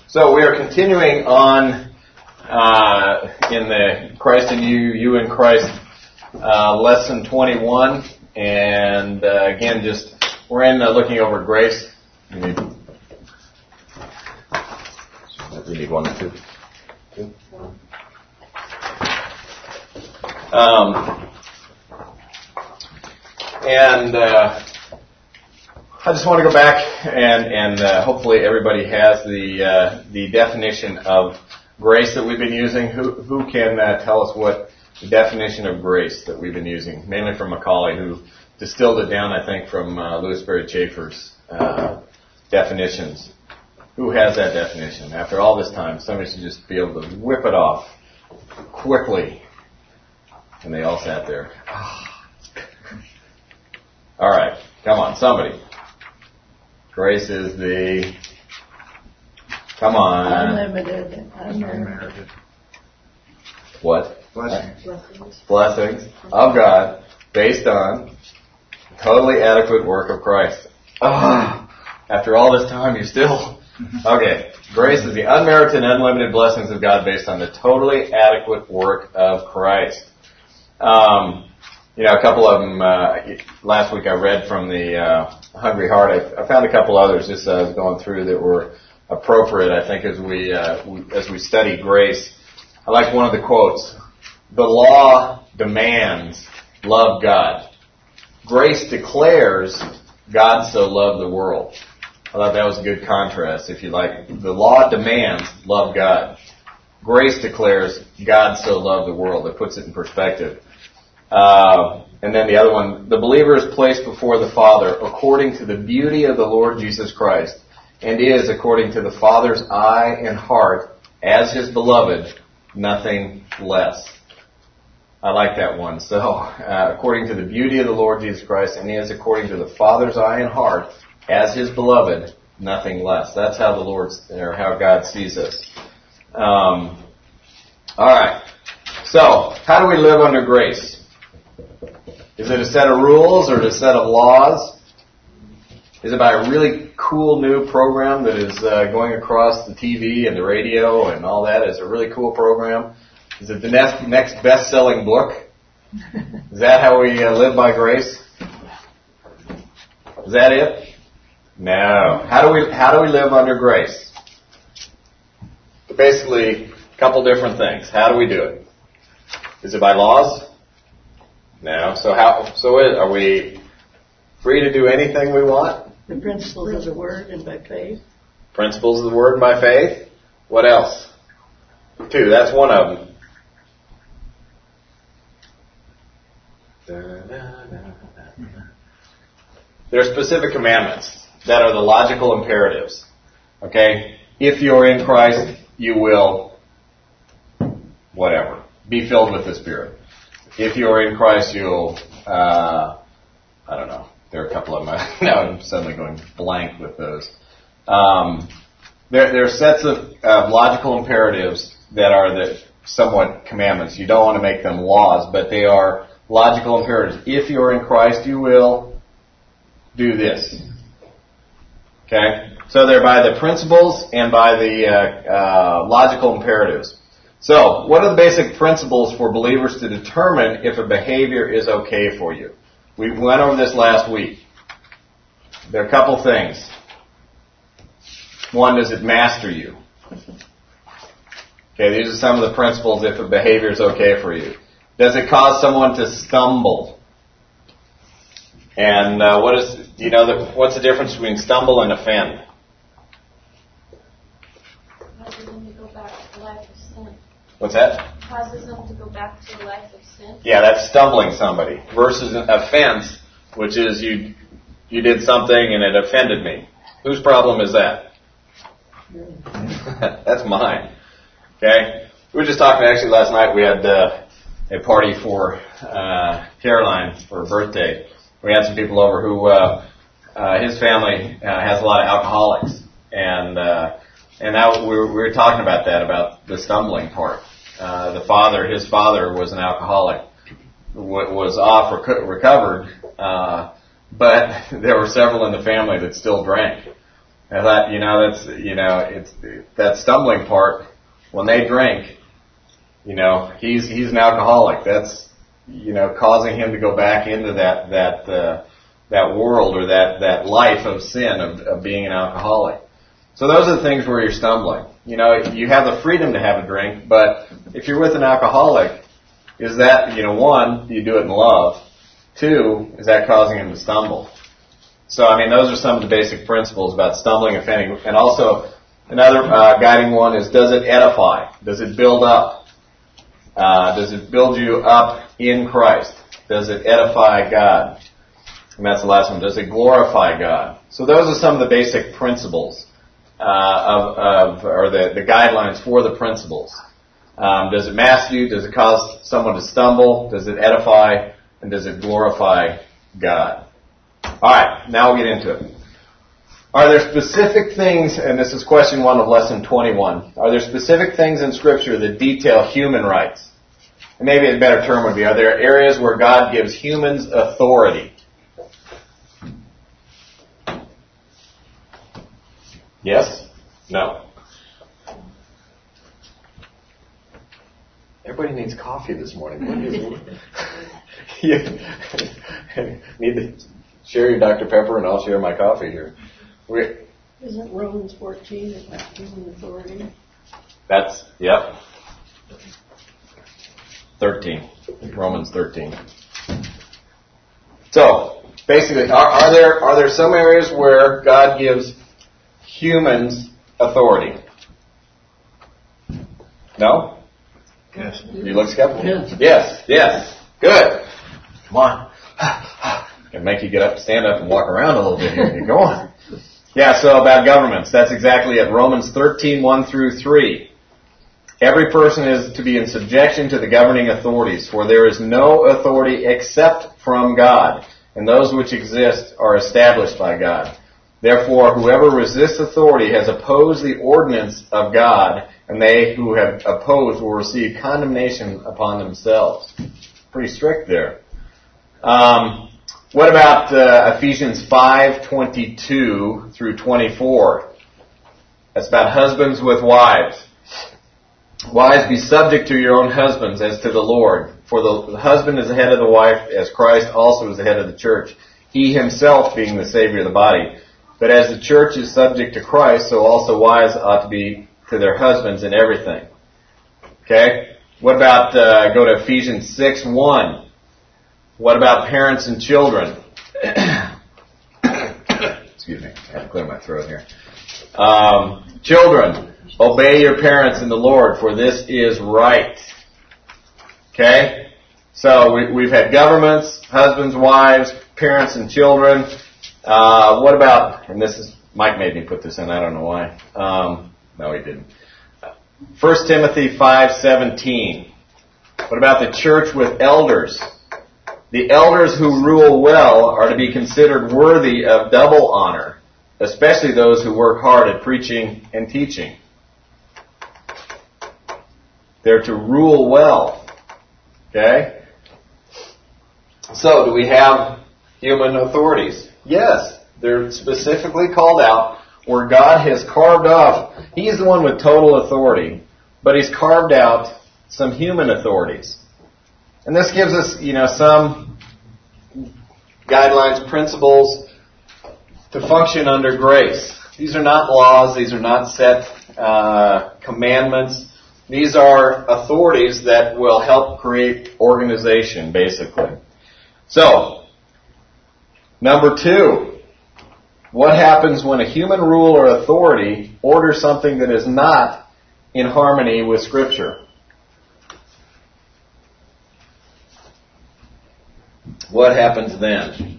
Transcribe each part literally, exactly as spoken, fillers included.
So we are continuing on uh, in the Christ in You, You in Christ, uh, lesson twenty-one, and uh, again, just we're in uh, looking over grace. We need, we need one or two. two. Um, and uh, I just want to go back and and uh, hopefully everybody has the uh, the definition of grace that we've been using. Who who can uh, tell us what the definition of grace that we've been using? Mainly from Macaulay, who distilled it down, I think, from uh, Louis Berry Chafer's uh, definitions. Who has that definition? After all this time, somebody should just be able to whip it off quickly. And they all sat there. All right, come on, somebody. Grace is the, come on. Unlimited. Unlimited. What? Blessings. Blessings of God based on the totally adequate work of Christ. Ah, after all this time, you still... Okay. Grace is the unmerited and unlimited blessings of God based on the totally adequate work of Christ. Um... You know, a couple of them, uh, last week I read from the uh, Hungry Heart. I, I found a couple others just as I was going through that were appropriate, I think, as we, uh, we as we study grace. I like one of the quotes. The law demands, love God. Grace declares, God so loved the world. I thought that was a good contrast, if you like. The law demands, love God. Grace declares, God so loved the world. It puts it in perspective. Uh, and then the other one, the believer is placed before the Father according to the beauty of the Lord Jesus Christ, and is, according to the Father's eye and heart, as His beloved, nothing less. I like that one. So, uh, according to the beauty of the Lord Jesus Christ, and is, according to the Father's eye and heart, as His beloved, nothing less. That's how the Lord, or how God sees us. Um, all right. So, how do we live under grace? Is it a set of rules or a set of laws? Is it by a really cool new program that is uh, going across the T V and the radio and all that? Is it a really cool program? Is it the next, next best-selling book? Is that how we uh, live by grace? Is that it? No. How do we how do we live under grace? Basically, a couple different things. How do we do it? Is it by laws? No. So how? So are we free to do anything we want? The principles of the Word and by faith. Principles of the Word and by faith. What else? Two. That's one of them. There are specific commandments that are the logical imperatives. Okay? If you're in Christ, you will, whatever, be filled with the Spirit. If you're in Christ, you'll, uh, I don't know, there are a couple of them. Now I'm suddenly going blank with those. Um, there, there are sets of uh, logical imperatives that are the somewhat commandments. You don't want to make them laws, but they are logical imperatives. If you're in Christ, you will do this. Okay? So they're by the principles and by the uh, uh, logical imperatives. So, what are the basic principles for believers to determine if a behavior is okay for you? We went over this last week. There are a couple things. One, does it master you? Okay, these are some of the principles if a behavior is okay for you. Does it cause someone to stumble? And uh, what is, do you know, the, what's the difference between stumble and offend? What's that? Causes them to go back to a life of sin. Yeah, that's stumbling somebody. Versus an offense, which is you you did something and it offended me. Whose problem is that? That's mine. Okay? We were just talking, actually last night we had uh, a party for uh, Caroline for her birthday. We had some people over who, uh, uh, his family uh, has a lot of alcoholics. And uh, and now we were, we were talking about that, about the stumbling part. Uh, the father, his father was an alcoholic, w- was off rec- recovered, uh, but there were several in the family that still drank. And that, you know, that's, you know, it's that stumbling part. When they drink, you know, he's he's an alcoholic. That's, you know, causing him to go back into that that uh, that world or that that life of sin of, of being an alcoholic. So those are the things where you're stumbling. You know, you have the freedom to have a drink, but if you're with an alcoholic, is that, you know, one, do you do it in love? Two, is that causing him to stumble? So, I mean, those are some of the basic principles about stumbling, offending. And also, another uh, guiding one is, does it edify? Does it build up? Uh, does it build you up in Christ? Does it edify God? And that's the last one. Does it glorify God? So those are some of the basic principles uh, of, of, or the, the guidelines for the principles. Um, does it master you? Does it cause someone to stumble? Does it edify? And does it glorify God? All right, now we'll get into it. Are there specific things, and this is question one of lesson twenty-one, are there specific things in Scripture that detail human rights? And maybe a better term would be, are there areas where God gives humans authority? Yes? No? Everybody needs coffee this morning. What is you need to share your Doctor Pepper, and I'll share my coffee here. We, Isn't Romans fourteen about human authority? That's, yep. thirteen. Romans thirteen. So, basically, are, are there are there some areas where God gives humans authority? No? Yes. You look skeptical? Yes. Yes, yes. Good. Come on. Can make you get up, stand up, and walk around a little bit here. You're going. Yeah, so about governments. That's exactly it. Romans thirteen, one through three. Every person is to be in subjection to the governing authorities, for there is no authority except from God, and those which exist are established by God. Therefore, whoever resists authority has opposed the ordinance of God, and they who have opposed will receive condemnation upon themselves. Pretty strict there. Um, what about uh, Ephesians five, twenty-two through twenty-four? That's about husbands with wives. Wives, be subject to your own husbands as to the Lord. For the husband is the head of the wife, as Christ also is the head of the church, he himself being the Savior of the body. But as the church is subject to Christ, so also wives ought to be to their husbands in everything. Okay? What about, uh, go to Ephesians six, one. What about parents and children? Excuse me, I have to clear my throat here. Um, children, obey your parents in the Lord, for this is right. Okay? So we, we've had governments, husbands, wives, parents, and children. Uh, what about, and this is, Mike made me put this in, I don't know why. Um, no, he didn't. First Timothy five seventeen. What about the church with elders? The elders who rule well are to be considered worthy of double honor, especially those who work hard at preaching and teaching. They're to rule well. Okay? So, do we have human authorities? Yes. They're specifically called out where God has carved off. He's the one with total authority, but He's carved out some human authorities. And this gives us, you know, some guidelines, principles to function under grace. These are not laws. These are not set uh, commandments. These are authorities that will help create organization, basically. So, number two, what happens when a human rule or authority orders something that is not in harmony with Scripture? What happens then?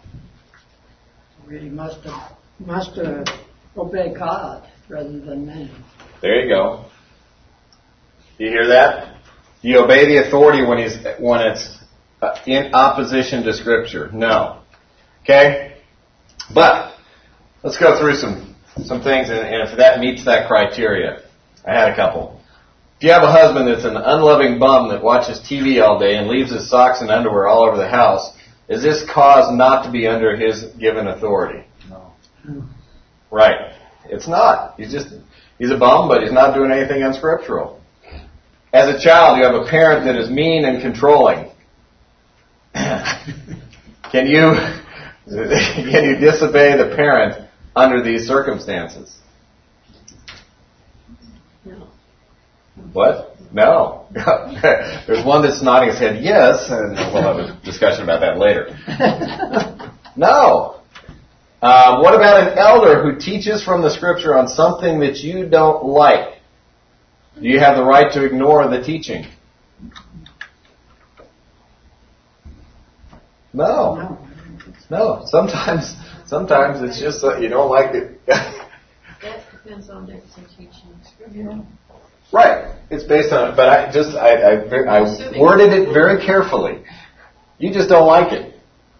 We must have, must have obey God rather than man. There you go. You hear that? You obey the authority when he's when it's in opposition to Scripture. No. Okay? But let's go through some some things, and, and if that meets that criteria. I had a couple. If you have a husband that's an unloving bum that watches T V all day and leaves his socks and underwear all over the house, is this cause not to be under his given authority? No. Right. It's not. He's just, he's a bum, but he's not doing anything unscriptural. As a child, you have a parent that is mean and controlling. Can you, can you disobey the parent under these circumstances? No. What? No. There's one that's nodding his head yes, and we'll have a discussion about that later. No. Uh, what about an elder who teaches from the Scripture on something that you don't like? Do you have the right to ignore the teaching? No. No. No. Sometimes, sometimes it's just that you don't like it. That depends on difference in teaching scripture. Right. It's based on it, but I just I, I, I worded it very carefully. You just don't like it.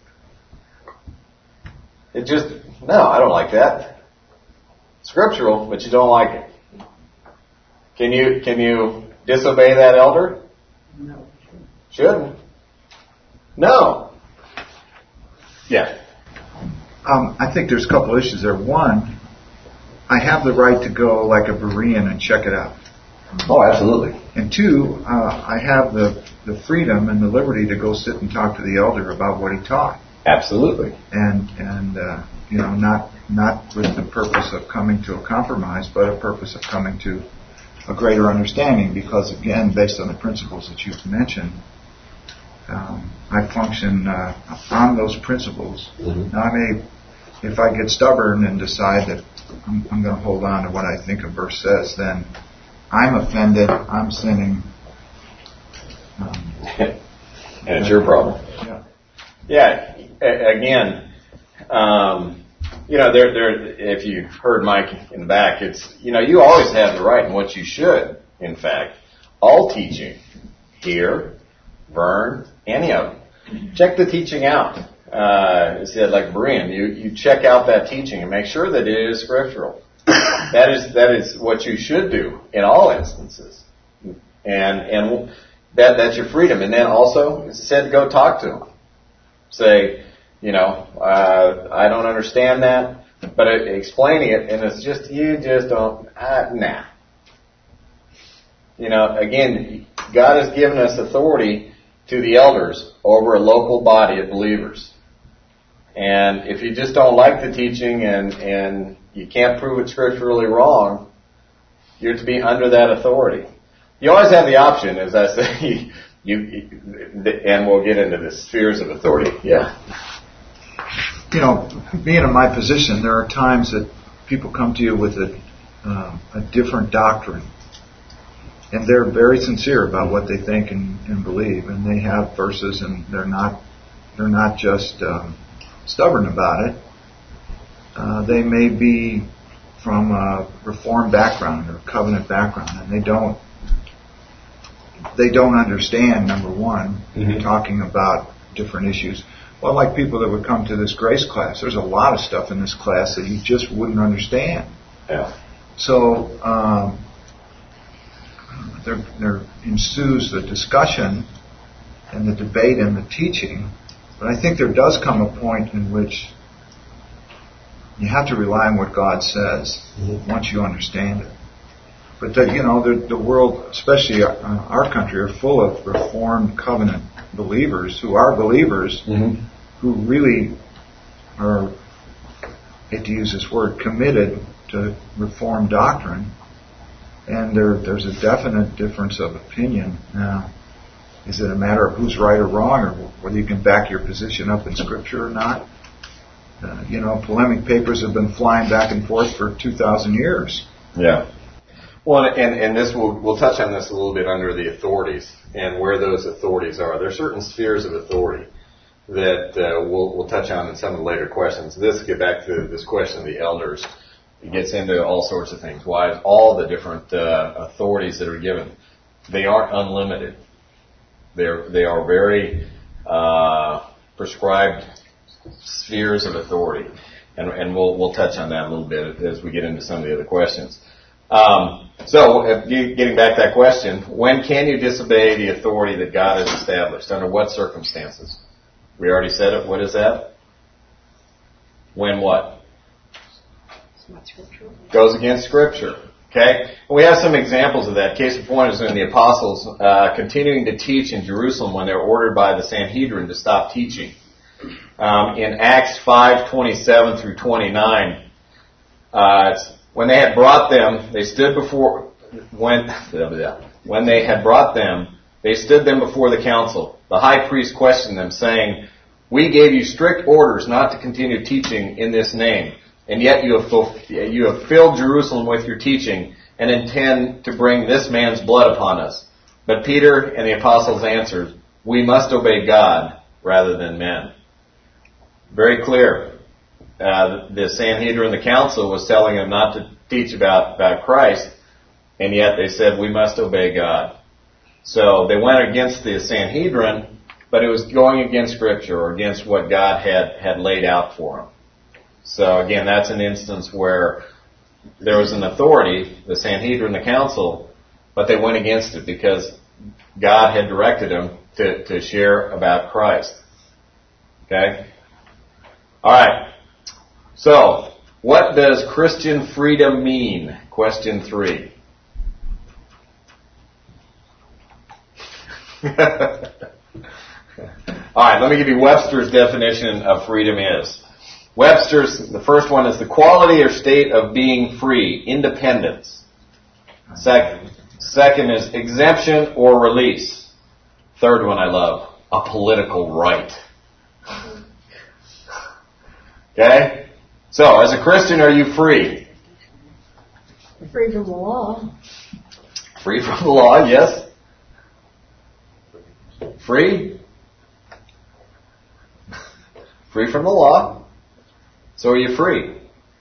It just no, I don't like that. Scriptural, but you don't like it. Can you can you disobey that elder? No. Shouldn't. No. Yeah. Um, I think there's a couple issues there. One, I have the right to go like a Berean and check it out. Oh, absolutely. And two, uh, I have the, the freedom and the liberty to go sit and talk to the elder about what he taught. Absolutely. And, and uh, you know, not not with the purpose of coming to a compromise, but a purpose of coming to a greater understanding. Because, again, based on the principles that you've mentioned, um, I function uh, on those principles. Mm-hmm. Now, I may, if I get stubborn and decide that I'm, I'm going to hold on to what I think a verse says, then I'm offended, I'm sinning. Um, and it's your problem. Yeah. Yeah. A- again, um, you know, there, there. If you heard Mike in the back, it's you know, you always have the right, and what you should, in fact, all teaching here, Vern, any of them, check the teaching out. Uh, it said like Berean, you you check out that teaching and make sure that it is scriptural. That is that is what you should do in all instances, and and that that's your freedom. And then also it said go talk to them. Say, you know, uh, I don't understand that, but it, explaining it, and it's just you just don't. Uh, nah. You know, again, God has given us authority to the elders over a local body of believers. And if you just don't like the teaching and, and you can't prove it scripturally wrong, you're to be under that authority. You always have the option, as I say, you, you and we'll get into the spheres of authority. Yeah. You know, being in my position, there are times that people come to you with a, uh, a different doctrine. And they're very sincere about what they think and, and believe. And they have verses, and they're not, they're not just um, stubborn about it. Uh, they may be from a Reformed background or covenant background, and they don't they don't understand, number one, mm-hmm. talking about different issues. Well, like people that would come to this grace class, there's a lot of stuff in this class that you just wouldn't understand. Yeah. So um, there, there ensues the discussion and the debate and the teaching. But I think there does come a point in which you have to rely on what God says mm-hmm. once you understand it. But the, you know, the, the world, especially our, our country, are full of Reformed covenant believers who are believers mm-hmm. who really are, I hate to use this word, committed to Reformed doctrine. And there, there's a definite difference of opinion. Now, is it a matter of who's right or wrong, or whether you can back your position up in Scripture or not? Uh, you know, polemic papers have been flying back and forth for two thousand years. Yeah. Well, and, and this will, we'll touch on this a little bit under the authorities and where those authorities are. There are certain spheres of authority that uh, we'll, we'll touch on in some of the later questions. This, get back to this question of the elders. It gets into all sorts of things. Why all the different uh, authorities that are given, they aren't unlimited. They're, they are very uh, prescribed spheres of authority. And, and we'll, we'll touch on that a little bit as we get into some of the other questions. Um, so, if you, getting back to that question, when can you disobey the authority that God has established? Under what circumstances? We already said it. What is that? When what? Goes against Scripture. Okay? And we have some examples of that. Case in point is when the apostles uh, continuing to teach in Jerusalem when they were ordered by the Sanhedrin to stop teaching. Um, in Acts five twenty-seven through twenty-nine, uh, it's, when they had brought them, they stood before when when they had brought them, they stood them before the council. The high priest questioned them, saying, "We gave you strict orders not to continue teaching in this name, and yet you have, you have filled Jerusalem with your teaching and intend to bring this man's blood upon us." But Peter and the apostles answered, "We must obey God rather than men." Very clear. Uh, the Sanhedrin, the council, was telling them not to teach about, about Christ, and yet they said, "We must obey God." So they went against the Sanhedrin, but it was going against Scripture or against what God had, had laid out for them. So again, that's an instance where there was an authority, the Sanhedrin, the council, but they went against it because God had directed them to, to share about Christ. Okay? Alright. So, what does Christian freedom mean? Question three. Alright, let me give you Webster's definition of freedom is. Webster's, the first one is the quality or state of being free, independence. Second, second is exemption or release. Third one I love, a political right. Okay? So, as a Christian, are you free? Free from the law. Free from the law, yes. Free? Free from the law. So are you free?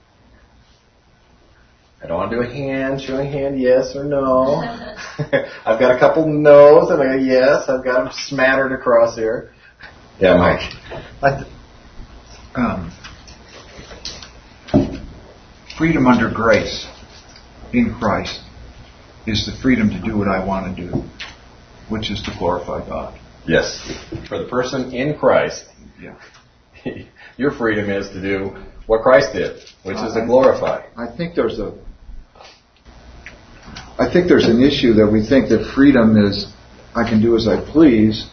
I don't want to do a hand, showing hand, yes or no. I've got a couple no's and a yes. I've got them smattered across here. Yeah, Mike. I th- um, freedom under grace in Christ is the freedom to do what I want to do, which is to glorify God. Yes. For the person in Christ, Yeah. your freedom is to do what Christ did, which is to glorify. I think there's a I think there's an issue that we think that freedom is I can do as I please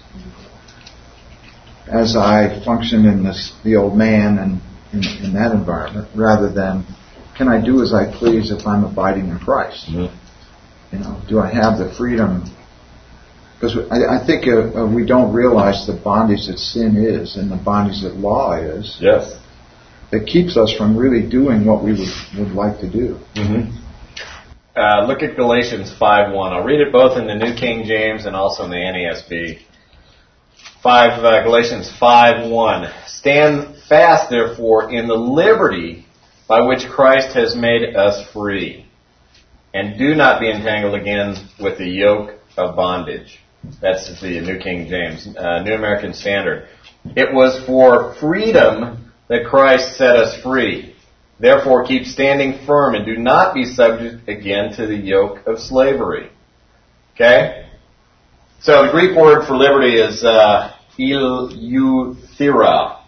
as I function in this, the old man and in, in that environment, rather than can I do as I please if I'm abiding in Christ? Mm-hmm. You know, do I have the freedom? Because I, I think uh, uh, we don't realize the bondage that sin is and the bondage that law is. Yes. That keeps us from really doing what we would, would like to do. Mm-hmm. Uh, look at Galatians five one. I'll read it both in the New King James and also in the N A S B. Five, uh, Galatians five one. Stand fast, therefore, in the liberty by which Christ has made us free, and do not be entangled again with the yoke of bondage. That's the New King James, uh, New American Standard. It was for freedom that Christ set us free. Therefore, keep standing firm and do not be subject again to the yoke of slavery. Okay? So the Greek word for liberty is uh, eleuthera.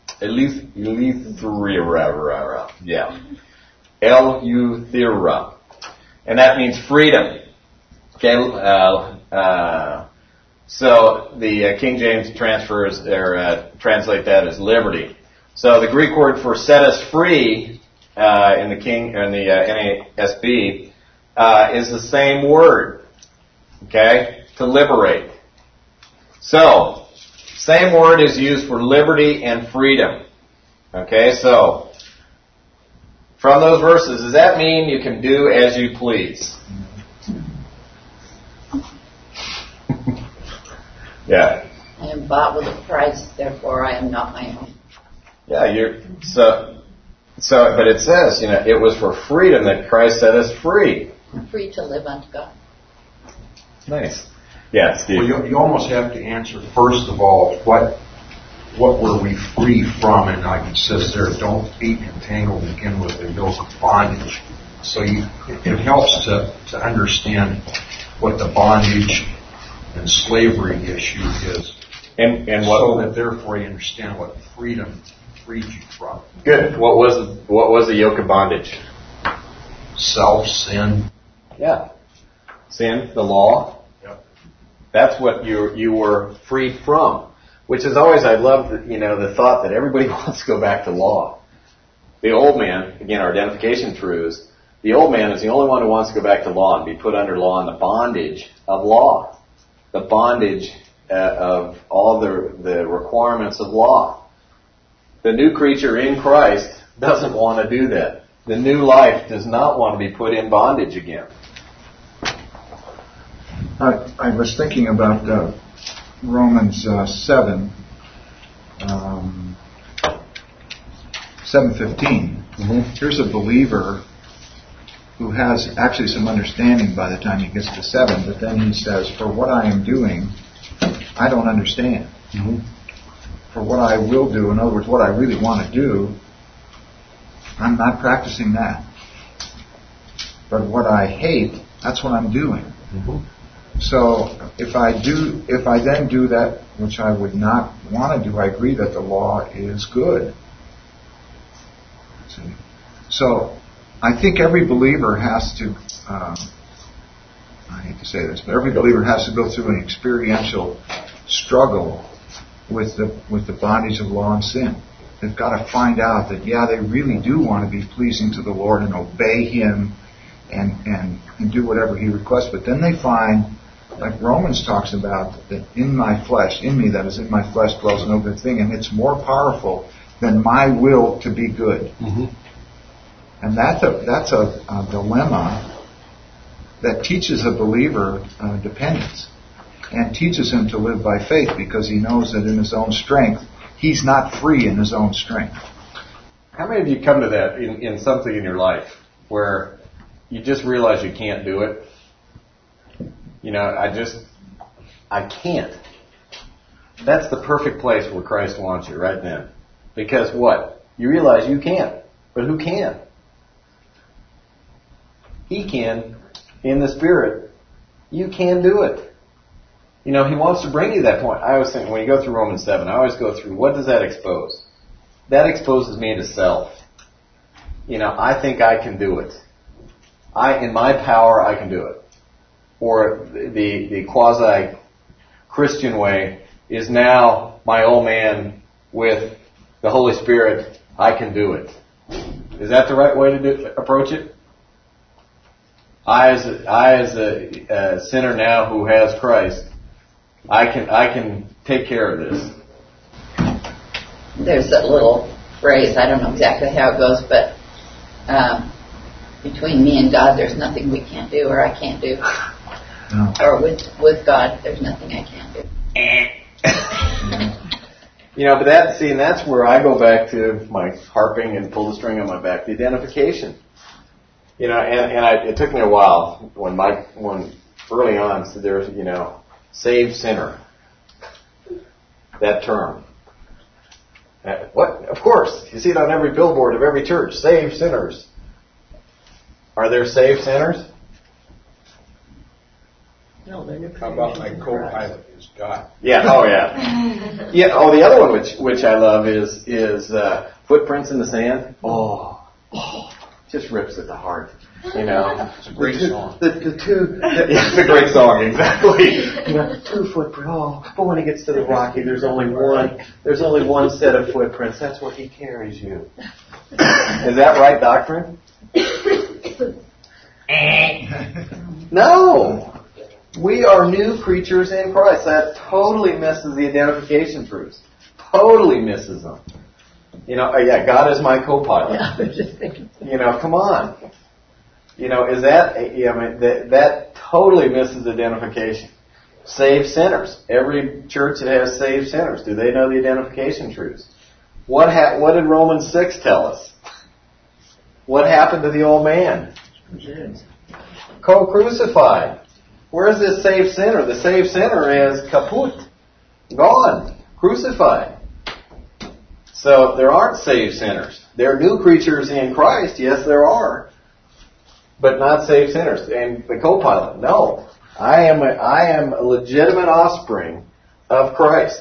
Eleuthera. Yeah. Eleuthera. And that means freedom. Okay? Uh, uh, so the uh, King James transfers or uh, translate that as liberty. So the Greek word for set us free uh, in the King in the uh, N A S B uh, is the same word. Okay, to liberate. So same word is used for liberty and freedom. Okay, so from those verses, does that mean you can do as you please? Yeah. I am bought with a price, therefore I am not my own. Yeah, you're so so but it says, you know, it was for freedom that Christ set us free. I'm free to live unto God. Nice. Yeah, Steve. Well, you, you almost have to answer first of all what what were we free from, and like it says there, don't be entangled again with the yoke of bondage. So you, it helps to, to understand what the bondage and slavery issue is. And and what so that therefore you understand what freedom freed you from. Good. What was what was the yoke of bondage? self, sin. Yeah. Sin, the law. Yep. That's what you you were freed from. Which is always, I love the, you know, the thought that everybody wants to go back to law. The old man, again, our identification truths, the old man is the only one who wants to go back to law and be put under law and the bondage of law. The bondage uh, of all the, the requirements of law. The new creature in Christ doesn't want to do that. The new life does not want to be put in bondage again. I, I was thinking about uh, Romans uh, seven, um, seven fifteen. Mm-hmm. Here's a believer who has actually some understanding by the time he gets to seven, but then he says, "For what I am doing, I don't understand. Mm-hmm. For what I will do, in other words, what I really want to do, I'm not practicing that. But what I hate, that's what I'm doing." Mm-hmm. So if I do, if I then do that which I would not want to do, I agree that the law is good. See? So I think every believer has to, um, I hate to say this, but every believer has to go through an experiential struggle with the with the bondage of law and sin. They've got to find out that, yeah, they really do want to be pleasing to the Lord and obey Him and, and, and do whatever He requests. But then they find, like Romans talks about, that in my flesh, in me, that is in my flesh, dwells no good thing, and it's more powerful than my will to be good. Mm-hmm. And that's a that's a, a dilemma that teaches a believer uh, dependence and teaches him to live by faith, because he knows that in his own strength, he's not free in his own strength. How many of you come to that in, in something in your life where you just realize you can't do it? You know, I just, I can't. That's the perfect place where Christ wants you, right then. Because what? You realize you can't. But who can? He can in the Spirit. You can do it. You know, He wants to bring you to that point. I always think, when you go through Romans seven, I always go through, what does that expose? That exposes me to self. You know, I think I can do it. I, in my power, I can do it. Or the, the quasi-Christian way is now my old man with the Holy Spirit, I can do it. Is that the right way to do, approach it? I as a, I as a, a sinner now who has Christ, I can I can take care of this. There's a little phrase, I don't know exactly how it goes, but um, between me and God, there's nothing we can't do or I can't do. No. Or with with God, there's nothing I can't do. You know, but that, see, and that's where I go back to my harping and pull the string on my back, the identification. You know, and, and I, it took me a while when Mike, when early on, so there's, you know, saved sinner. That term. Uh, what? Of course, you see it on every billboard of every church. Saved sinners. Are there saved sinners? No, they're new How about my co-pilot is God? Yeah. Oh, yeah. Yeah. Oh, the other one which which I love is is uh, Footprints in the Sand. Oh, oh, just rips at the heart. You know, it's a great the two, song. The, the two, the, yeah, it's a great song, exactly. You know, two footprints. Oh, but when it gets to the Rocky, there's only one. There's only one set of footprints. That's where He carries you. Is that right, doctrine? No. We are new creatures in Christ. That totally misses the identification truths. Totally misses them. You know, yeah, God is my co-pilot. Yeah, I was just thinking. You know, come on. You know, is that, yeah, I mean, that, that totally misses identification. Saved sinners. Every church that has saved sinners, do they know the identification truths? What ha- What did Romans six tell us? What happened to the old man? Co-crucified. Where's this saved sinner? The saved sinner is kaput. Gone. Crucified. So there aren't saved sinners. There are new creatures in Christ. Yes, there are. But not saved sinners. And the co-pilot, no. I am a, I am a legitimate offspring of Christ.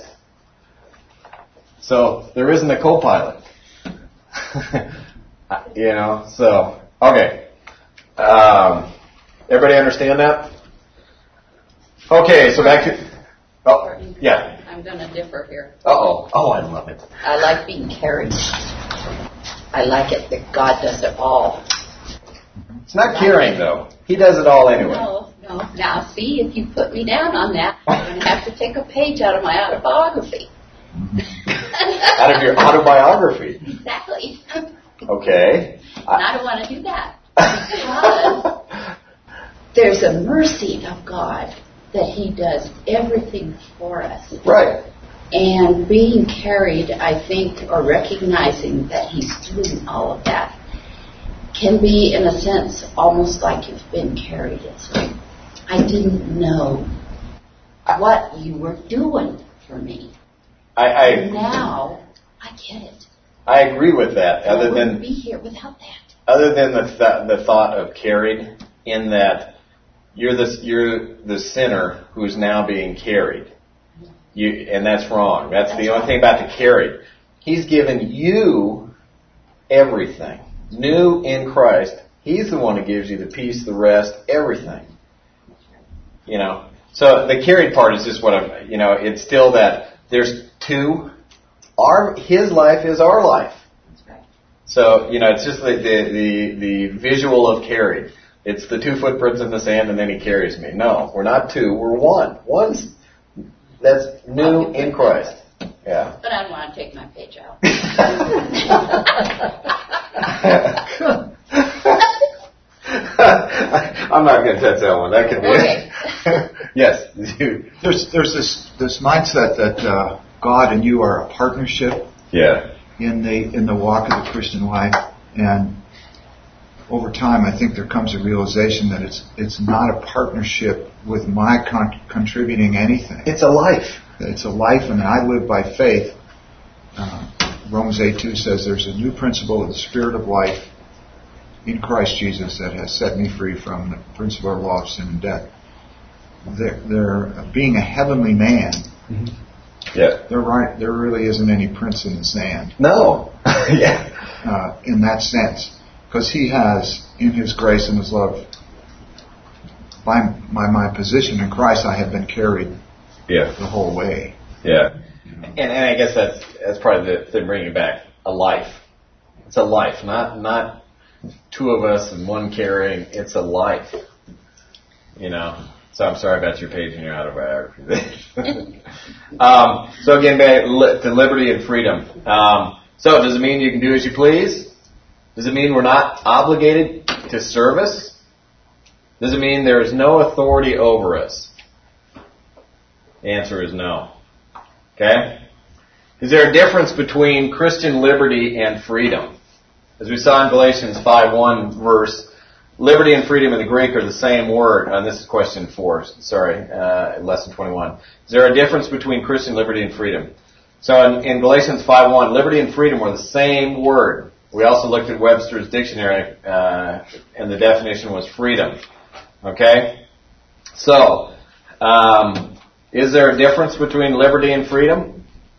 So there isn't a co-pilot. You know, so, okay. Um, everybody understand that? Okay, so back to... Oh, yeah. I'm going to differ here. Uh-oh. Oh, I love it. I like being carried. I like it that God does it all. It's not carrying, though. He does it all anyway. No, no. Now, see, if you put me down on that, I'm going to have to take a page out of my autobiography. Out of your autobiography? Exactly. Okay. And I don't want to do that. Because there's a mercy of God that He does everything for us. Right. And being carried, I think, or recognizing that He's doing all of that, can be, in a sense, almost like you've been carried. It's like, I didn't know what you were doing for me. I, I and now, I get it. I agree with that. And Other I wouldn't than be here without that. other than the th- the thought of carried, in that you're the you're the sinner who's now being carried. You and that's wrong. That's, that's the only right. thing about the carried. He's given you everything. New in Christ, He's the one who gives you the peace, the rest, everything. You know, so the carried part is just what I'm, you know, it's still that there's two, our, His life is our life. So, you know, it's just the, the, the, the visual of carried. It's the two footprints in the sand and then He carries me. No, we're not two, we're one. One's, that's new in Christ. Yeah. But I don't want to take my page out. I'm not going to touch that one. That could be okay. it. Yes. There's there's this this mindset that uh, God and you are a partnership. Yeah. In the in the walk of the Christian life, and over time, I think there comes a realization that it's it's not a partnership with my con- contributing anything. It's a life. It's a life, and I live by faith. Uh, Romans eight two says there's a new principle of the Spirit of life in Christ Jesus that has set me free from the principle of law of sin and death. They're, they're being a heavenly man. Mm-hmm. Yeah. There right. There really isn't any prints in the sand. No. Yeah. Uh, in that sense, because He has, in His grace and His love, by my, my position in Christ, I have been carried. Yeah. The whole way. Yeah. And, and I guess that's that's probably the thing, bringing it back. A life. It's a life, not not two of us and one carrying. It's a life. You know. So I'm sorry about your page in your autobiography. um, so again, back to liberty and freedom. Um, so does it mean you can do as you please? Does it mean we're not obligated to service? Does it mean there is no authority over us? The answer is no. Okay? Is there a difference between Christian liberty and freedom? As we saw in Galatians five one verse, liberty and freedom in the Greek are the same word. And this is question four, sorry, uh, lesson twenty-one. Is there a difference between Christian liberty and freedom? So in, in Galatians five one, liberty and freedom were the same word. We also looked at Webster's dictionary, uh, and the definition was freedom. Okay? So, um, is there a difference between liberty and freedom?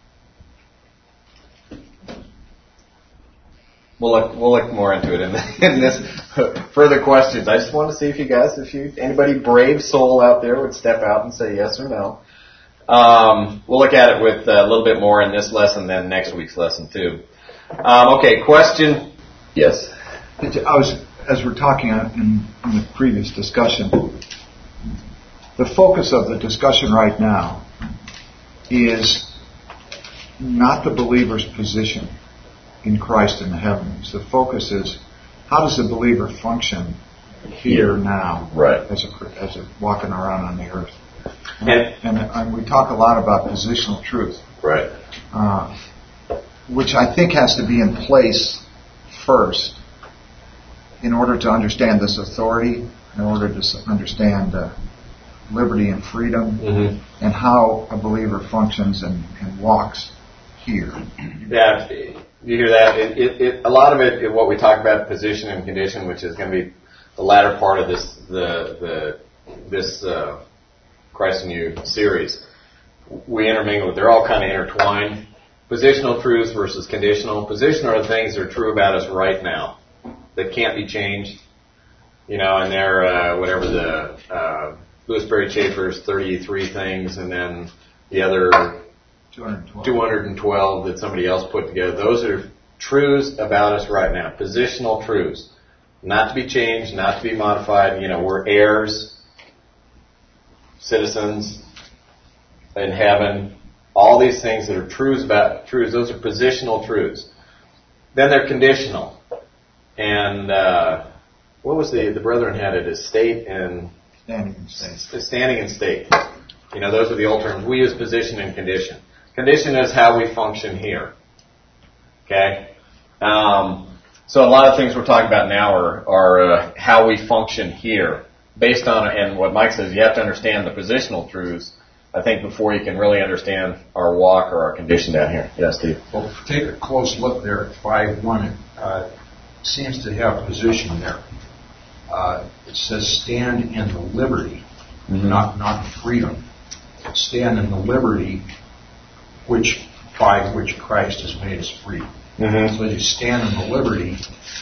We'll look, we'll look more into it in, in this further questions. I just want to see if you guys, if you, anybody brave soul out there would step out and say yes or no. Um, we'll look at it with a little bit more in this lesson than next week's lesson too. Um, okay, question. Yes. I was, as we're talking in, in the previous discussion, the focus of the discussion right now is not the believer's position in Christ in the heavens. The focus is how does the believer function here now, right? As a as a walking around on the earth, and, and, and we talk a lot about positional truth, right? Uh, which I think has to be in place first in order to understand this authority, in order to understand uh, liberty and freedom, mm-hmm. and how a believer functions and, and walks here. Yeah. You hear that? It, it, it, a lot of it, what we talk about, position and condition, which is going to be the latter part of this, the, the, this uh, Christ in You series. We intermingle; they're all kind of intertwined. Positional truths versus conditional. Position are the things that are true about us right now that can't be changed. You know, and they're, uh, whatever the, uh, Louis Berry Chafer's thirty-three things, and then the other two hundred twelve. two hundred twelve that somebody else put together. Those are truths about us right now. Positional truths. Not to be changed, not to be modified. You know, we're heirs, citizens in heaven. All these things that are truths about truths, those are positional truths. Then they're conditional. And, uh, what was the, the brethren had it as state and Standing in state. Standing in state. You know, those are the old terms. We use position and condition. Condition is how we function here. Okay? Um, so a lot of things we're talking about now are, are uh, how we function here. Based on, and what Mike says, you have to understand the positional truths, I think, before you can really understand our walk or our condition down here. Yes, Steve? Well, take a close look there at five one. It uh, seems to have position there. Uh, it says stand in the liberty, mm-hmm. not not freedom. Stand in the liberty which by which Christ has made us free. Mm-hmm. So as you stand in the liberty,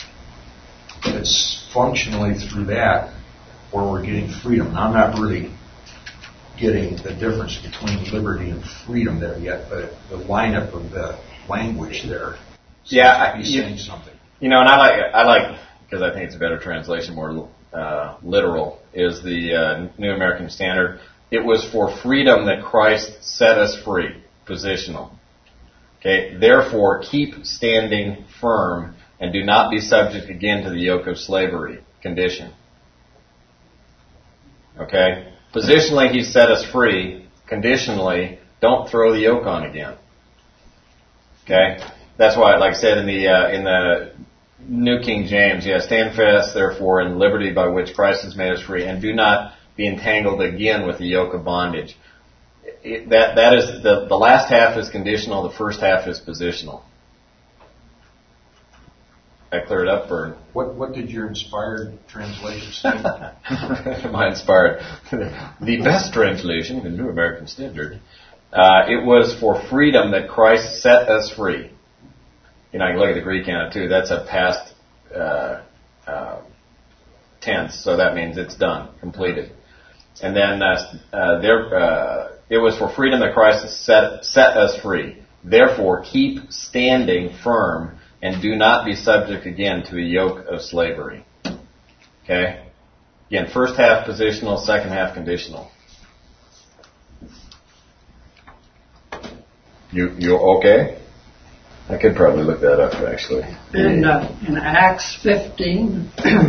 it's functionally through that where we're getting freedom. Now, I'm not really getting the difference between liberty and freedom there yet, but the lineup of the language there seems yeah, to be you, saying something. You know, and I like I like. because I think it's a better translation, more uh, literal, is the uh, New American Standard. It was for freedom that Christ set us free. Positional. Okay, therefore keep standing firm and do not be subject again to the yoke of slavery. Condition. Okay, positionally he set us free. Conditionally, don't throw the yoke on again. Okay, that's why, like I said in the uh, in the New King James, yeah, stand fast, therefore, in liberty by which Christ has made us free, and do not be entangled again with the yoke of bondage. It, that that is the the last half is conditional, the first half is positional. I cleared up, or what? What did your inspired translation say? My inspired, the best translation, the New American Standard. Uh, it was for freedom that Christ set us free. You know, I can look at the Greek in it too. That's a past uh, uh, tense, so that means it's done, completed. And then uh, uh, there, uh, it was for freedom that Christ has set, set us free. Therefore, keep standing firm and do not be subject again to a yoke of slavery. Okay? Again, first half positional, second half conditional. You you okay? I could probably look that up, actually. In, uh, in Acts fifteen,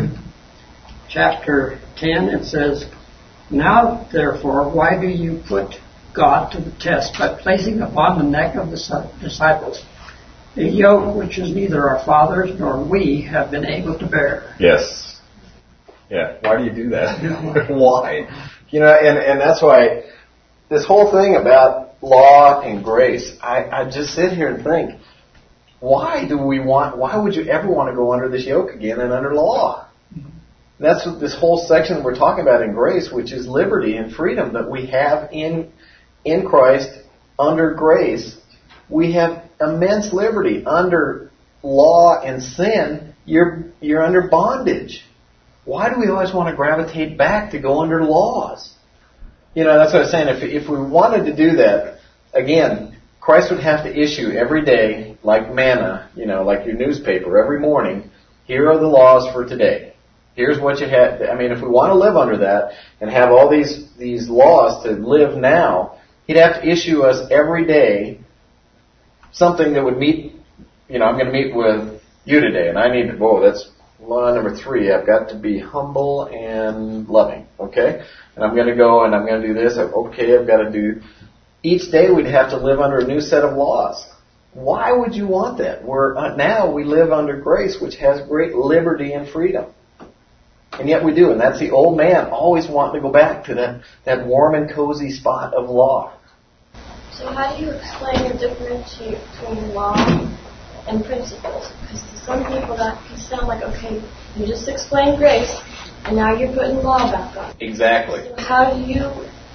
chapter ten, it says, "Now, therefore, why do you put God to the test by placing upon the neck of the disciples a yoke which is neither our fathers nor we have been able to bear?" Yes. Yeah. Why do you do that? Why? You know, and, and that's why this whole thing about law and grace, I, I just sit here and think, why do we want, why would you ever want to go under this yoke again and under law? That's what this whole section we're talking about in grace, which is liberty and freedom that we have in in Christ under grace. We have immense liberty. Under law and sin, you're you're under bondage. Why do we always want to gravitate back to go under laws? You know, that's what I was saying. If if we wanted to do that, again, Christ would have to issue every day, like manna, you know, like your newspaper, every morning, here are the laws for today. Here's what you have. I mean, if we want to live under that and have all these, these laws to live now, he'd have to issue us every day something that would meet, you know, I'm going to meet with you today, and I need to, whoa, that's law number three. I've got to be humble and loving, okay? And I'm going to go and I'm going to do this. Okay, I've got to do... Each day we'd have to live under a new set of laws. Why would you want that? We're, uh, now we live under grace, which has great liberty and freedom. And yet we do, and that's the old man always wanting to go back to that, that warm and cozy spot of law. So how do you explain or differentiate between law and principles? Because to some people that can sound like, okay, you just explained grace, and now you're putting law back on. Exactly. So how do you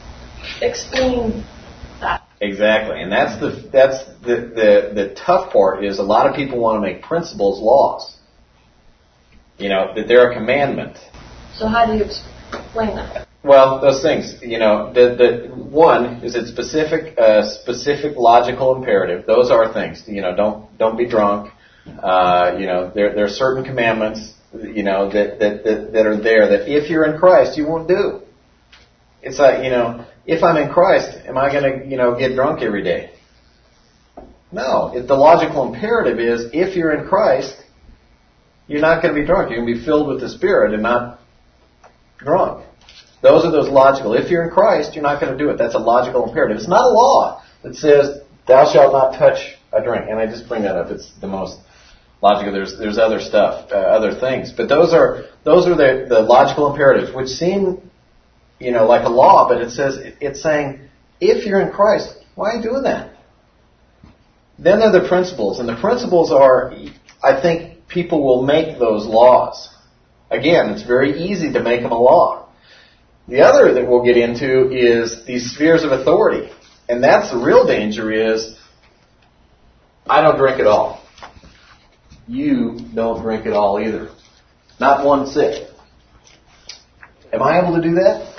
explain that? Exactly, and that's the that's the, the the tough part is a lot of people want to make principles laws. You know, that they're a commandment. So how do you explain that? Well, those things, you know, the, the one is it specific, uh, specific logical imperative. Those are things, you know, don't, don't be drunk. Uh, you know, there, there are certain commandments, you know, that, that, that, that are there that if you're in Christ, you won't do. It's like, you know, if I'm in Christ, am I going to, you know, get drunk every day? No. If the logical imperative is, if you're in Christ, you're not going to be drunk. You're going to be filled with the Spirit and not drunk. Those are those logical. If you're in Christ, you're not going to do it. That's a logical imperative. It's not a law that says, thou shalt not touch a drink. And I just bring that up. It's the most logical. There's there's other stuff, uh, other things. But those are those are the, the logical imperatives, which seem, you know, like a law, but it says, it's saying, if you're in Christ, why are you doing that? Then there are the principles. And the principles are, I think people will make those laws. Again, it's very easy to make them a law. The other that we'll get into is these spheres of authority. And that's the real danger is, I don't drink at all. You don't drink at all either. Not one sip. Am I able to do that?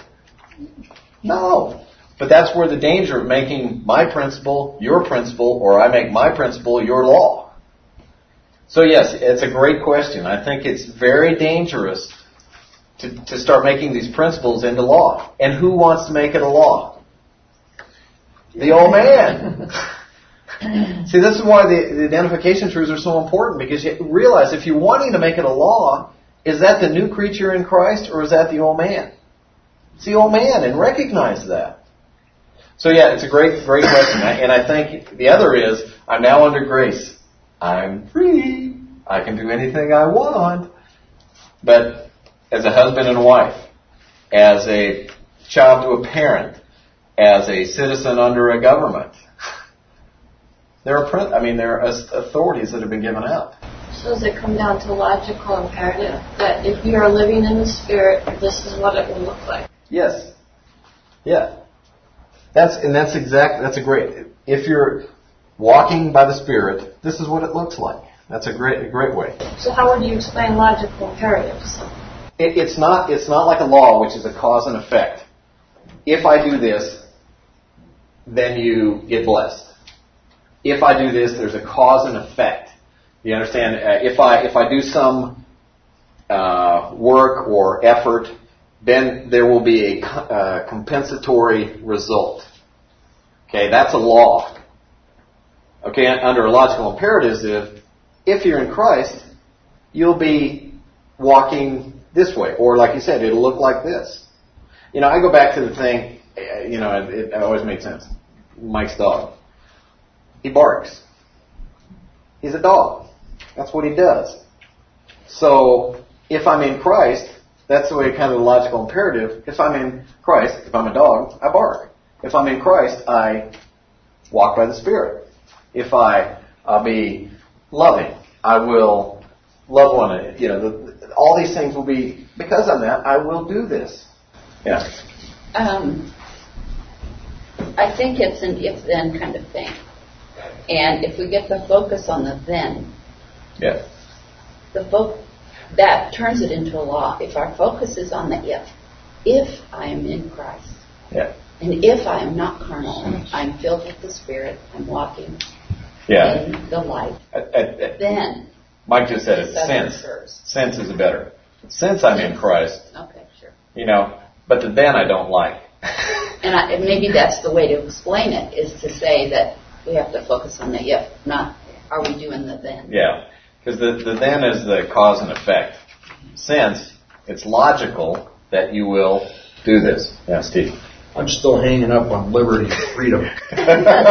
No. But that's where the danger of making my principle your principle, or I make my principle your law. So yes, it's a great question. I think it's very dangerous to, to start making these principles into law. And who wants to make it a law? The old man. See, this is why the, the identification truths are so important, because you realize if you're wanting to make it a law, is that the new creature in Christ or is that the old man? It's the old man, and recognize that. So yeah, it's a great, great question. And I think the other is, I'm now under grace. I'm free. I can do anything I want. But as a husband and a wife, as a child to a parent, as a citizen under a government, there are, I mean, there are authorities that have been given out. So does it come down to logical imperative that if you are living in the Spirit, this is what it will look like? Yes. Yeah. That's and that's exact. That's a great. If you're walking by the Spirit, this is what it looks like. That's a great, a great way. So how would you explain logical imperatives? It, it's not. It's not like a law, which is a cause and effect. If I do this, then you get blessed. If I do this, there's a cause and effect. You understand? Uh, if I if I do some uh, work or effort, then there will be a uh, compensatory result. Okay, that's a law. Okay, under a logical imperative, if if you're in Christ, you'll be walking this way, or like you said, it'll look like this. You know, I go back to the thing. You know, it, it always made sense. Mike's dog. He barks. He's a dog. That's what he does. So, if I'm in Christ, that's the way kind of the logical imperative. If I'm in Christ, if I'm a dog, I bark. If I'm in Christ, I walk by the Spirit. If I, I'll be loving, I will love one another. You know, the, all these things will be, because I'm that, I will do this. Yeah. Um, I think it's an if-then kind of thing. And if we get the focus on the then, yeah, the fo- that turns it into a law. If our focus is on the if, if I am in Christ, yeah, and if I am not carnal, I'm filled with the Spirit, I'm walking yeah. in the light, I, I, I, then Mike just said it. Since since is better. Since I'm in Christ, okay, sure. You know, but the then I don't like. and, I, and maybe that's the way to explain it, is to say that we have to focus on the if, not are we doing the then. Yeah, because the, the then is the cause and effect. Since it's logical that you will do this. Yeah, Steve. I'm still hanging up on liberty and freedom. There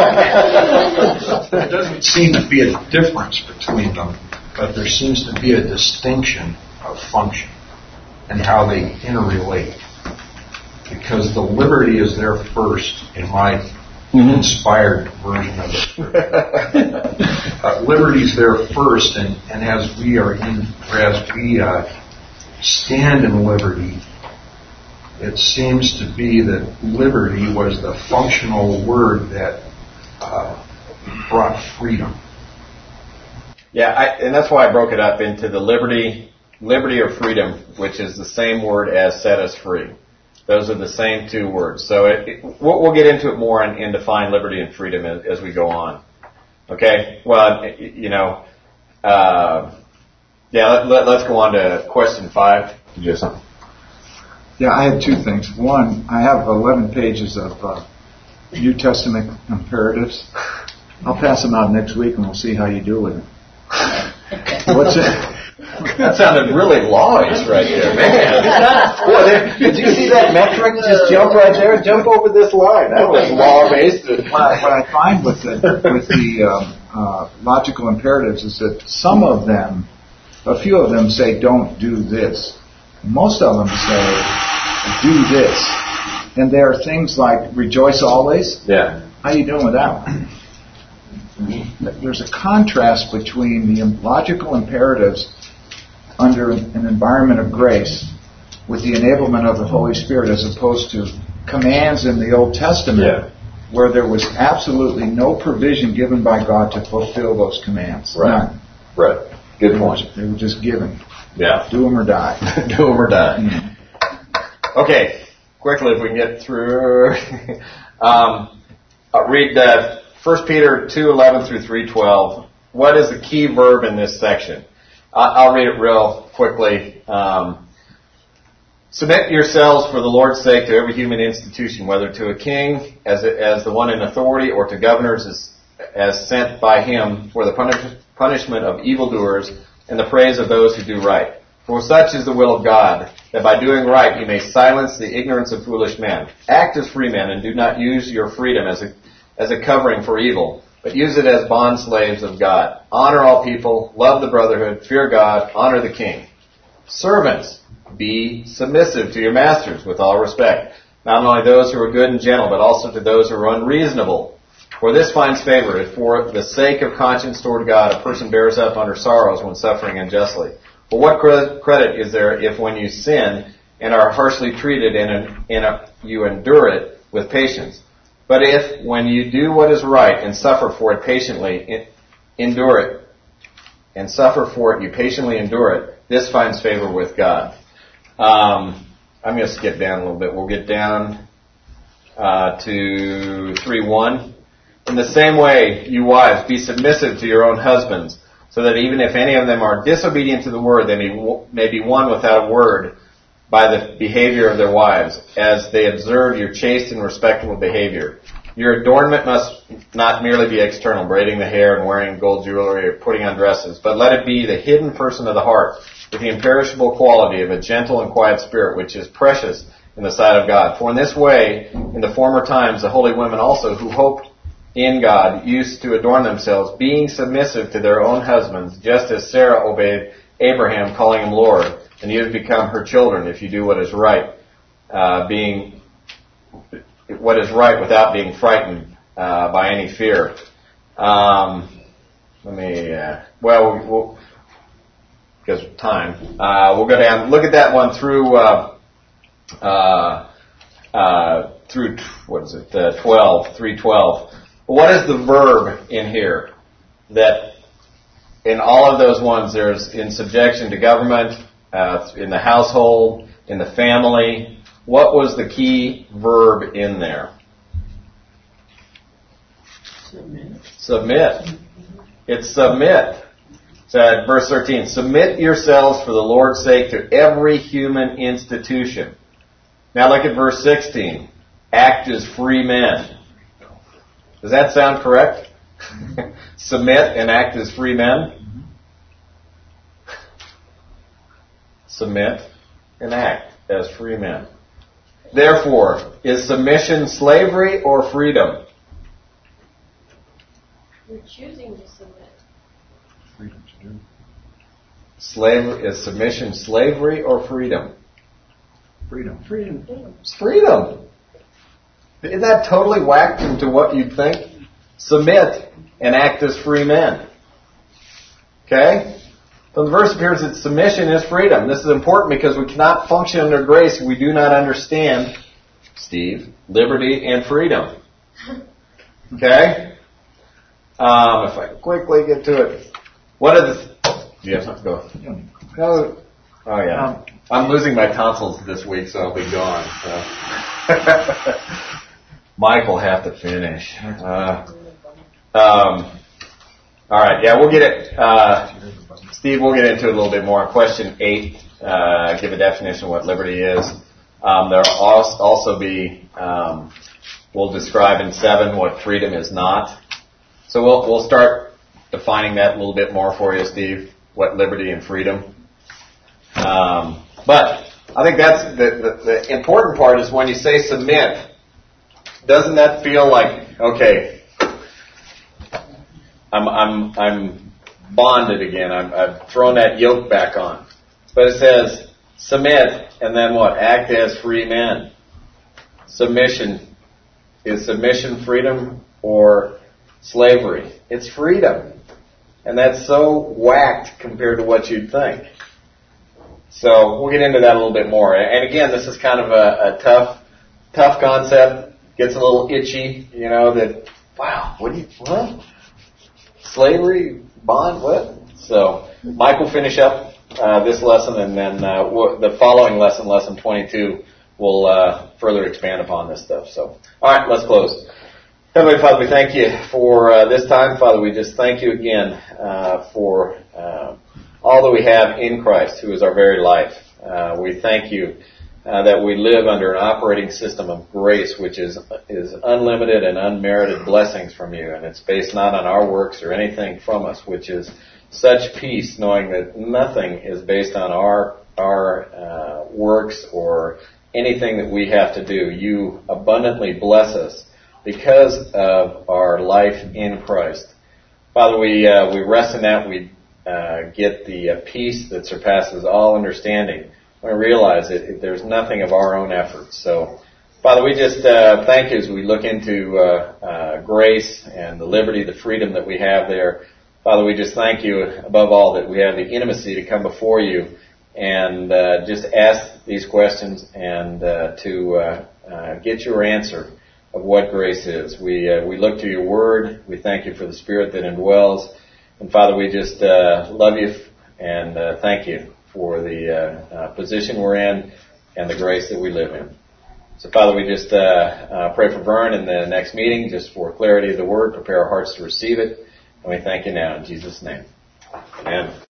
doesn't seem to be a difference between them, but there seems to be a distinction of function and how they interrelate. Because the liberty is there first in my mm-hmm. inspired version of it. uh, liberty's there first, and, and as we are in, or as we uh, stand in liberty, it seems to be that liberty was the functional word that uh, brought freedom. Yeah, I, and that's why I broke it up into the liberty liberty or freedom, which is the same word as set us free. Those are the same two words. So it, it, we'll, we'll get into it more and, and define liberty and freedom as, as we go on. Okay? Well, you know, uh, yeah, let, let, let's go on to question five. Did you have something? Yeah, I had two things. One, I have eleven pages of uh, New Testament imperatives. I'll pass them out next week and we'll see how you do with it. What's it? That sounded really lawish right there, man. Boy, there, did you see that metric just jump right there? Jump over this line. That was law-based. What I, what I find with the, with the um, uh, logical imperatives is that some of them, a few of them say, don't do this. Most of them say, do this. And there are things like, rejoice always. Yeah. How are you doing with that one? There's a contrast between the logical imperatives under an environment of grace with the enablement of the Holy Spirit as opposed to commands in the Old Testament yeah. where there was absolutely no provision given by God to fulfill those commands. Right. None. Right. Good point. They were just given. Yeah. Do them or die. Do them or die. Mm. Okay. Quickly, if we can get through. um, I'll read uh, First Peter two eleven through three twelve. What is the key verb in this section? I'll read it real quickly. Um, Submit yourselves for the Lord's sake to every human institution, whether to a king as a, as the one in authority or to governors as, as sent by him for the punish, punishment of evildoers and the praise of those who do right. For such is the will of God, that by doing right you may silence the ignorance of foolish men. Act as free men and do not use your freedom as a, as a covering for evil, but use it as bond slaves of God. Honor all people, love the brotherhood, fear God, honor the king. Servants, be submissive to your masters with all respect, not only those who are good and gentle, but also to those who are unreasonable. For this finds favor, if for the sake of conscience toward God a person bears up under sorrows when suffering unjustly. For what credit is there if when you sin and are harshly treated and, and you endure it with patience? But if, when you do what is right and suffer for it patiently, endure it, and suffer for it, you patiently endure it, this finds favor with God. Um, I'm going to skip down a little bit. We'll get down uh, to three one. In the same way, you wives, be submissive to your own husbands, so that even if any of them are disobedient to the word, they may, may be won without a word by the behavior of their wives, as they observe your chaste and respectable behavior. Your adornment must not merely be external, braiding the hair and wearing gold jewelry or putting on dresses, but let it be the hidden person of the heart, with the imperishable quality of a gentle and quiet spirit, which is precious in the sight of God. For in this way, in the former times, the holy women also, who hoped in God, used to adorn themselves, being submissive to their own husbands, just as Sarah obeyed Abraham, calling him Lord. And you have become her children if you do what is right, uh, being what is right without being frightened uh, by any fear. Um, let me. Uh, well, we'll, because of time, uh, we'll go down. Look at that one through uh, uh, uh, through what is it? Uh, twelve, three twelve. What is the verb in here? That in all of those ones, there's in subjection to government. Uh, in the household, in the family. What was the key verb in there? Submit. Submit. It's submit. So at verse thirteen, submit yourselves for the Lord's sake to every human institution. Now look at verse sixteen. Act as free men. Does that sound correct? Submit and act as free men? Submit and act as free men. Therefore, is submission slavery or freedom? You're choosing to submit. Freedom to do. Slavery, is submission slavery or freedom? Freedom. Freedom. It's freedom. Isn't that totally whacked into what you'd think? Submit and act as free men. Okay? So the verse appears that submission is freedom. This is important because we cannot function under grace if we do not understand, Steve, liberty and freedom. Okay? Um, if I quickly get to it. What are the... Do you have something to go? Yeah. No. Oh, yeah. Um, I'm losing my tonsils this week, so I'll be gone. So. Mike will have to finish. Uh, um, all right, yeah, we'll get it. Uh, Steve, we'll get into it a little bit more. Question eight, uh, give a definition of what liberty is. Um, there will also be, um, we'll describe in seven what freedom is not. So we'll we'll start defining that a little bit more for you, Steve, what liberty and freedom. Um, but I think that's the, the, the important part is when you say submit, doesn't that feel like, okay, I'm I'm I'm bonded again. I'm, I've thrown that yoke back on. But it says submit, and then what? Act as free men. Submission. Is submission freedom or slavery? It's freedom. And that's so whacked compared to what you'd think. So we'll get into that a little bit more. And again, this is kind of a, a tough, tough concept. Gets a little itchy, you know, that, wow, what do you, what? Slavery, bond, what? So Mike will finish up uh, this lesson, and then uh, the following lesson, lesson twenty-two, will uh, further expand upon this stuff. So, all right, let's close. Heavenly Father, we thank you for uh, this time. Father, we just thank you again uh, for uh, all that we have in Christ, who is our very life. Uh, we thank you uh, that we live under an operating system of grace, which is is unlimited and unmerited blessings from you, and it's based not on our works or anything from us, which is such peace, knowing that nothing is based on our our uh, works or anything that we have to do. You abundantly bless us because of our life in Christ. Father, we uh, we rest in that. We uh, get the uh, peace that surpasses all understanding. We realize that it, there's nothing of our own efforts. So, Father, we just uh, thank you as we look into uh, uh, grace and the liberty, the freedom that we have there. Father, we just thank you above all that we have the intimacy to come before you and uh, just ask these questions and uh, to uh, uh, get your answer of what grace is. We uh, we look to your word. We thank you for the Spirit that indwells. And Father, we just uh, love you and uh, thank you for the uh, uh, position we're in and the grace that we live in. So Father, we just uh, uh, pray for Vern in the next meeting, just for clarity of the word, prepare our hearts to receive it. And we thank you now in Jesus' name. Amen.